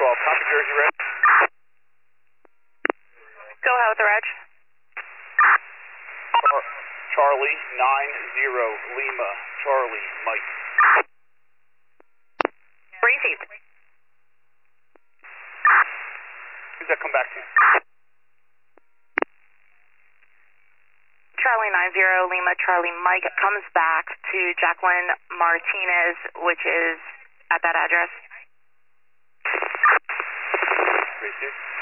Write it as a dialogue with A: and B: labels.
A: Papa Jersey Red.
B: Go ahead with the reg.
A: Charlie 90 Lima, Charlie Mike.
B: Received.
A: Who's that come back to?
B: Charlie 90 Lima, Charlie Mike comes back to Jacqueline Martinez, which is at that address.
A: Received.